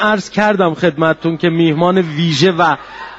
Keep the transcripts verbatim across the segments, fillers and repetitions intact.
عرض کردم خدمتتون که میهمان ویژه و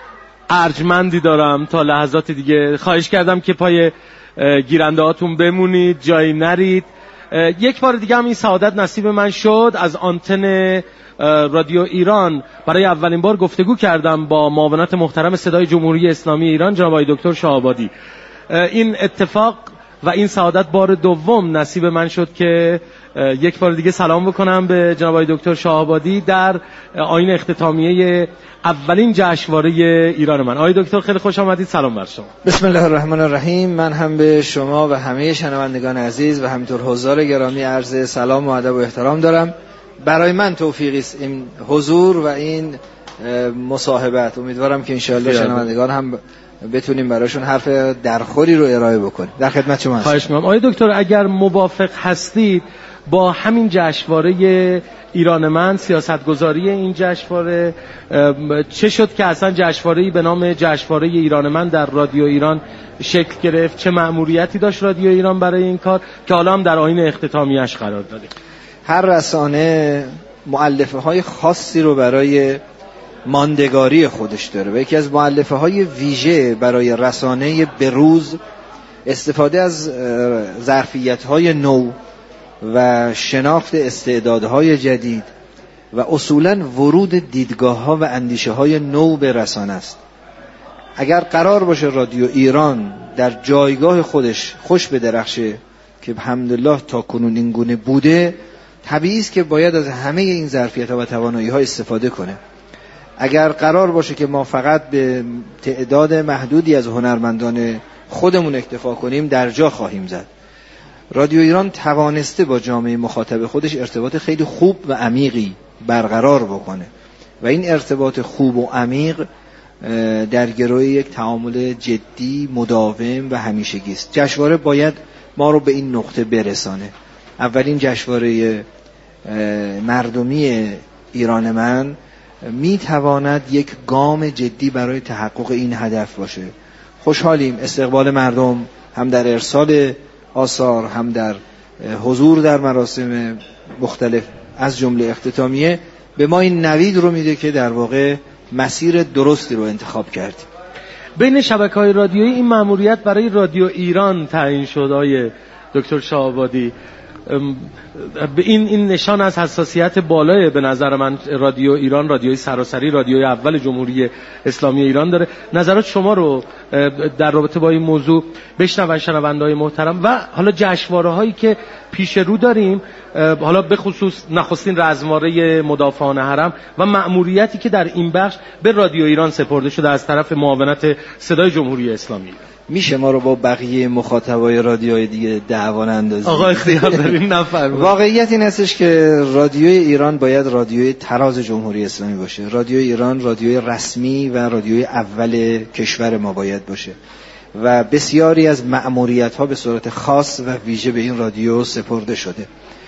ارجمندی دارم. تا لحظات دیگه خواهش کردم که پای گیرنده هاتون بمونید، جایی نرید. یک بار دیگه هم این سعادت نصیب من شد. از آنتن رادیو ایران برای اولین بار گفتگو کردم با معاونت محترم صدای جمهوری اسلامی ایران جناب آقای دکتر شاه‌آبادی. این اتفاق و این سعادت بار دوم نصیب من شد که یک بار دیگه سلام بکنم به جناب آقای دکتر شاه‌آبادی در آیین اختتامیه اولین جشنواره ایران من. آقای دکتر خیلی خوش آمدید، سلام بر شما. بسم الله الرحمن الرحیم. من هم به شما و همه شنوندگان عزیز و همینطور حضار گرامی عرض سلام و ادب و احترام دارم. برای من توفیقی است این حضور و این مصاحبت. امیدوارم که انشاءالله شنوندگان هم بتونیم براشون حرف درخوری رو ارائه بکنیم. در خدمت شما هستم. خواهش می‌کنم. آقای دکتر اگر موافق هستید با همین جشنواره ایران من، سیاستگذاری این جشنواره، چه شد که اصلا جشنواره‌ای به نام جشنواره ایران من در رادیو ایران شکل گرفت؟ چه مأموریتی داشت رادیو ایران برای این کار که حالا هم در آیین اختتامیه‌اش قرار داده؟ هر رسانه مؤلفه‌های خاصی رو برای ماندگاری خودش داره و یکی از مؤلفه‌های ویژه برای رسانه بروز استفاده از ظرفیت‌های نو و شناخت استعدادهای جدید و اصولاً ورود دیدگاه‌ها و اندیشه‌های نو به رسانه است. اگر قرار باشه رادیو ایران در جایگاه خودش خوش بدرخشه که الحمدلله تا کنون این گونه بوده، طبیعی است که باید از همه این ظرفیت‌ها و توانایی‌ها استفاده کنه. اگر قرار باشه که ما فقط به تعداد محدودی از هنرمندان خودمون اکتفا کنیم، در جا خواهیم زد. رادیو ایران توانسته با جامعه مخاطب خودش ارتباط خیلی خوب و عمیقی برقرار بکنه و این ارتباط خوب و عمیق در گروه یک تعامل جدی، مداوم و همیشگی است. جشنواره باید ما رو به این نقطه برسانه. اولین جشنواره مردمی ایران من می تواند یک گام جدی برای تحقق این هدف باشه. خوشحالیم استقبال مردم هم در ارسال آثار هم در حضور در مراسم مختلف از جمله اختتامیه به ما این نوید رو میده که در واقع مسیر درستی رو انتخاب کردیم. بین شبکه‌های رادیویی این مأموریت برای رادیو ایران تعیین شد. آقای دکتر شاه‌آبادی، این این نشان از حساسیت بالای به نظر من رادیو ایران، رادیوی سراسری، رادیوی اول جمهوری اسلامی ایران داره. نظرات شما رو در رابطه با این موضوع بشنون شنونده‌های محترم و حالا جشنواره‌هایی که پیش رو داریم، حالا به خصوص نخستین رزماره مدافعان حرم و مأموریتی که در این بخش به رادیو ایران سپرده شده از طرف معاونت صدای جمهوری اسلامی. میشه ما رو با بقیه مخاطبای رادیوهای دیگه دعوا اندازی؟ آقا اختیار دارین. نفرمایید. واقعیت این هستش که رادیوی ایران باید رادیوی تراز جمهوری اسلامی باشه. رادیوی ایران رادیوی رسمی و رادیوی اول کشور ما باید باشه و بسیاری از مأموریت‌ها به صورت خاص و ویژه به این رادیو سپرده شده.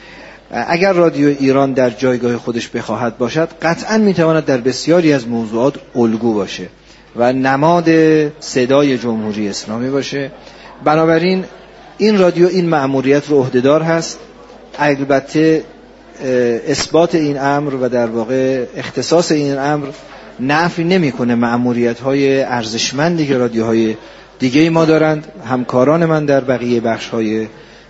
اگر رادیو ایران در جایگاه خودش بخواهد باشد، قطعاً میتواند در بسیاری از موضوعات الگو باشه و نماد صدای جمهوری اسلامی باشه. بنابراین این رادیو این مأموریت رو عهده‌دار هست. البته اثبات این امر و در واقع اختصاص این امر نفی نمی‌کنه مأموریت‌های ارزشمندی که رادیوهای دیگه ما دارند. همکاران من در بقیه بخش‌های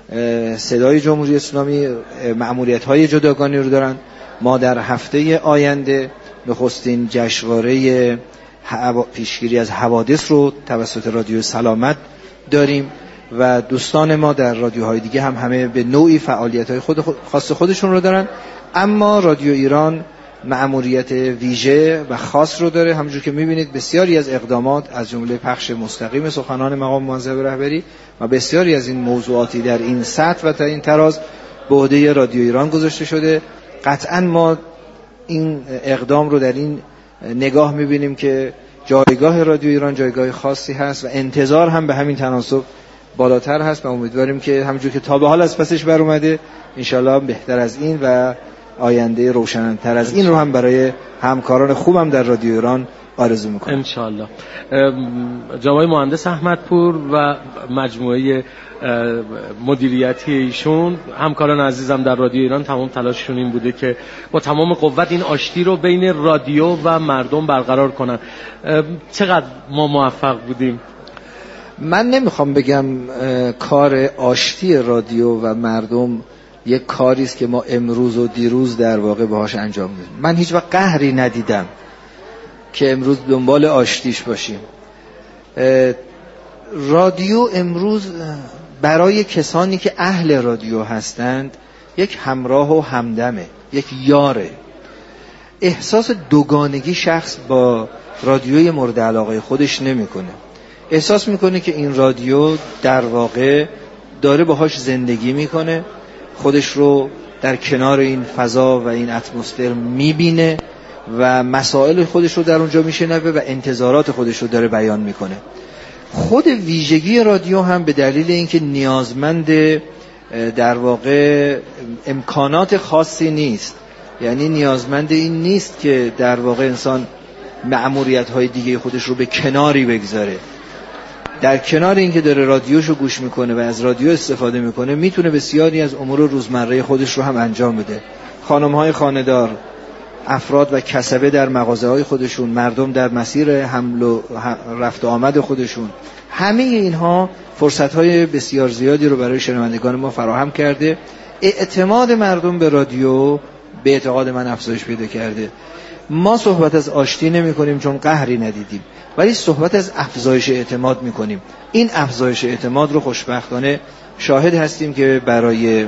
صدای جمهوری اسلامی مأموریت‌های جداگانه رو دارند. ما در هفته آینده نخستین جشنواره پیشگیری از حوادث رو توسط رادیو سلامت داریم و دوستان ما در رادیوهای دیگه هم همه به نوعی فعالیت‌های خود خاص خودشون رو دارن. اما رادیو ایران مأموریت ویژه و خاص رو داره. همونجور که می‌بینید بسیاری از اقدامات از جمله پخش مستقیم سخنان مقام معظم رهبری و بسیاری از این موضوعاتی در این سطح و تا این تراز به عهده رادیو ایران گذاشته شده. قطعاً ما این اقدام رو در این نگاه می‌بینیم که جایگاه رادیو ایران جایگاه خاصی هست و انتظار هم به همین تناسب بالاتر هست و امیدواریم که همونجور که تا به حال از پسش بر اومده انشالله بهتر از این و آینده روشن‌تر از این رو هم برای همکاران خوبم در رادیو ایران آرزو میکنم انشالله. جناب مهندس احمدپور و مجموعه مدیریتی ایشون، همکاران عزیزم در رادیو ایران، تمام تلاششون این بوده که با تمام قوت این آشتی رو بین رادیو و مردم برقرار کنن. چقدر ما موفق بودیم؟ من نمیخوام بگم کار آشتی رادیو و مردم یک کاری است که ما امروز و دیروز در واقع باهاش انجام میدیم. من هیچ وقت قهری ندیدم که امروز دنبال آشتیش باشیم. رادیو امروز برای کسانی که اهل رادیو هستند یک همراه و همدمه، یک یاره. احساس دوگانگی شخص با رادیوی مورد علاقه خودش نمیکنه. احساس میکنه که این رادیو در واقع داره باهاش زندگی میکنه، خودش رو در کنار این فضا و این اتمسفر میبینه و مسائل خودش رو در اونجا میشنوه و انتظارات خودش رو داره بیان میکنه. خود ویژگی رادیو هم به دلیل اینکه نیازمند در واقع امکانات خاصی نیست، یعنی نیازمند این نیست که در واقع انسان مأموریت‌های دیگه خودش رو به کناری بگذاره. در کنار اینکه داره رادیوشو گوش میکنه و از رادیو استفاده میکنه، میتونه بسیاری از امور روزمره خودش رو هم انجام بده. خانم‌های خانه‌دار، افراد و کسبه در مغازه‌های خودشون، مردم در مسیر حمل و رفت و آمد خودشون، همه اینها فرصت‌های بسیار زیادی رو برای شنوندگان ما فراهم کرده. اعتماد مردم به رادیو به اعتقاد من افزایش پیدا کرده. ما صحبت از آشتی نمی کنیم چون قهری ندیدیم، ولی صحبت از افزایش اعتماد می کنیم. این افزایش اعتماد رو خوشبختانه شاهد هستیم که برای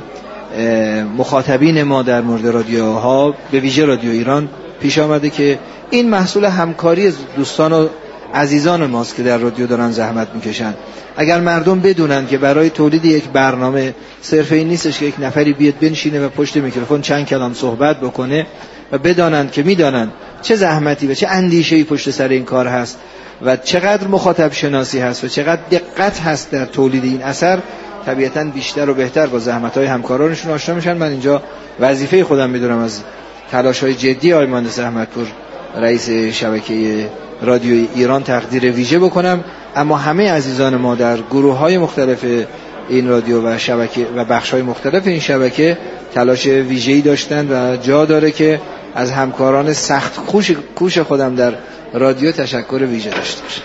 مخاطبین ما در مورد رادیوها، به ویژه رادیو ایران، پیش آمده که این محصول همکاری دوستان و عزیزان ماست که در رادیو دارن زحمت میکشن. اگر مردم بدونن که برای تولید یک برنامه صرف این نیستش که یک نفری بیاد بنشینه و پشت میکروفون چند کلام صحبت بکنه، و بدانن که میدانن چه زحمتی و چه اندیشه‌ای پشت سر این کار هست و چقدر مخاطب شناسی هست و چقدر دقت هست در تولید این اثر، طبیعتاً بیشتر و بهتر با زحمت‌های همکارانشون آشنا میشن. من اینجا وظیفه خودم میدونم از تلاش‌های جدی آقای مهندس احمدپور رئیس شبکه رادیوی ایران تقدیر ویژه بکنم، اما همه عزیزان ما در گروه‌های مختلف این رادیو و شبکه و بخش‌های مختلف این شبکه تلاش ویژه‌ای داشتن و جا داره که از همکاران سخت کوش کوش خودم در رادیو تشکر ویژه داشته باشم.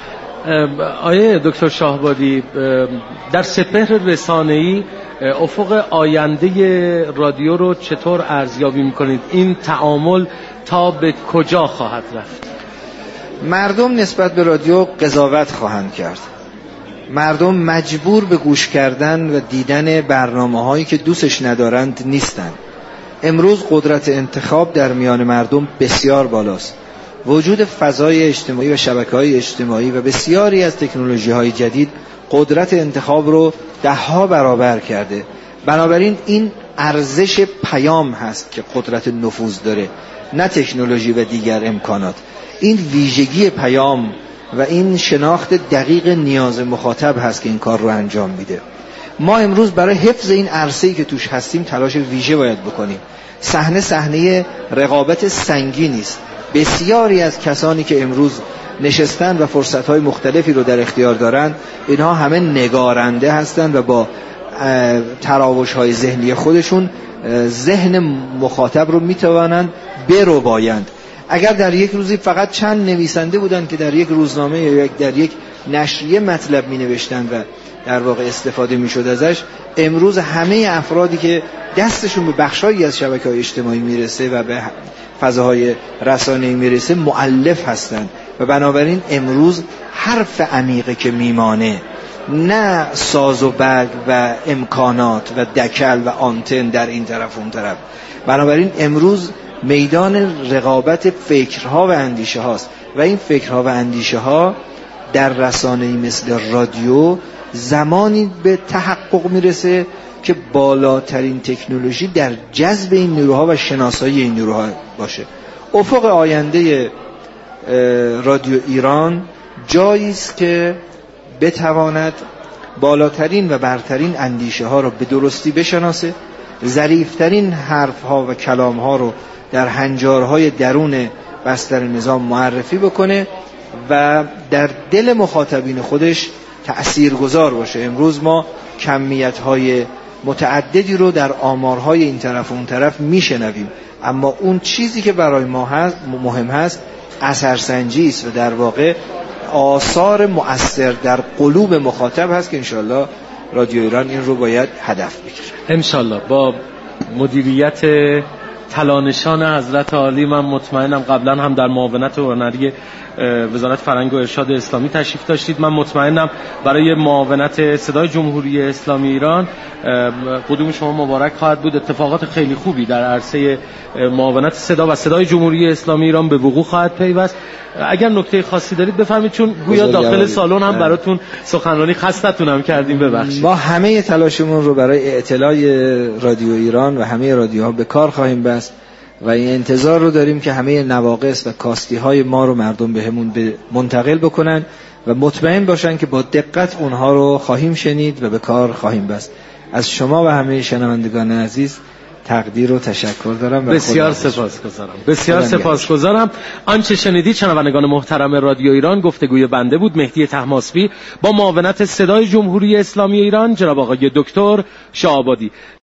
آیه دکتر شاهبادی، در سپهر رسانه‌ای افق آینده رادیو رو چطور ارزیابی می‌کنید؟ این تعامل تا به کجا خواهد رفت؟ مردم نسبت به رادیو قضاوت خواهند کرد. مردم مجبور به گوش کردن و دیدن برنامه‌هایی که دوستش ندارند نیستند. امروز قدرت انتخاب در میان مردم بسیار بالاست. وجود فضای اجتماعی و شبکه‌های اجتماعی و بسیاری از تکنولوژی‌های جدید قدرت انتخاب رو ده ها برابر کرده. بنابراین این ارزش پیام هست که قدرت نفوذ داره، نه تکنولوژی و دیگر امکانات. این ویژگی پیام و این شناخت دقیق نیاز مخاطب هست که این کار رو انجام میده. ما امروز برای حفظ این عرصه‌ای که توش هستیم تلاش ویژه باید بکنیم. صحنه صحنه رقابت سنگینی است. بسیاری از کسانی که امروز نشستن و فرصت‌های مختلفی رو در اختیار دارند، اینها همه نگارنده هستند و با تراوش‌های ذهنی خودشون ذهن مخاطب رو میتوانند بربایند. اگر در یک روزی فقط چند نویسنده بودند که در یک روزنامه یا در یک نشریه مطلب می نوشتند و در واقع استفاده می شد ازش، امروز همه افرادی که دستشون به بخشایی از شبکه‌های اجتماعی میرسه و به فضاهای رسانه‌ای میرسه مؤلف هستند و بنابراین امروز حرف عمیقی که میمانه، نه ساز و برگ و امکانات و دکل و آنتن در این طرف اون طرف. بنابراین امروز میدان رقابت فکرها و اندیشه هاست و این فکرها و اندیشه ها در رسانه‌ای مثل رادیو زمانی به تحقق میرسه که بالاترین تکنولوژی در جذب این نیروها و شناسایی این نیروها باشه. افق آینده رادیو ایران جایی است که بتواند بالاترین و برترین اندیشه ها رو به درستی بشناسه، ظریفترین حرف ها و کلام ها رو در هنجارهای درون بستر نظام معرفی بکنه و در دل مخاطبین خودش تأثیرگذار باشه. امروز ما کمیت‌های متعددی رو در آمارهای این طرف و اون طرف میشنویم، اما اون چیزی که برای ما هست مهم هست اثرسنجی است و در واقع آثار مؤثر در قلوب مخاطب هست که انشالله رادیو ایران این رو باید هدف بگیره. انشالله با مدیریت تلانشان حضرت عالی من مطمئنم. قبلا هم در معاونت هنری وزارت فرهنگ و ارشاد اسلامی تشریف داشتید. من مطمئنم برای معاونت صدای جمهوری اسلامی ایران قدوم شما مبارک خواهد بود. اتفاقات خیلی خوبی در عرصه معاونت صدا و صدای جمهوری اسلامی ایران به وقوع خواهد پیوست. اگر نکته خاصی دارید بفرمایید، چون گویا داخل سالن هم براتون سخنرانی خستتون هم کردیم. ببخشید. ما همه تلاشمون رو برای اطلاع رادیو ایران و همه رادیوها به کار خواهیم بست و این انتظار رو داریم که همه نواقص و کاستی های ما رو مردم بهمون به منتقل بکنن و مطمئن باشن که با دقت اونها رو خواهیم شنید و به کار خواهیم بست. از شما و همه شنوندگان عزیز تقدیر و تشکر دارم. بسیار سپاسگزارم. بسیار سپاسگزارم. آنچه شنیدید شنوندگان محترم رادیو ایران، گفتگوی بنده بود مهدی طهماسبی با معاونت صدای جمهوری اسلامی ایران جناب آقای دکتر شاه آبادی.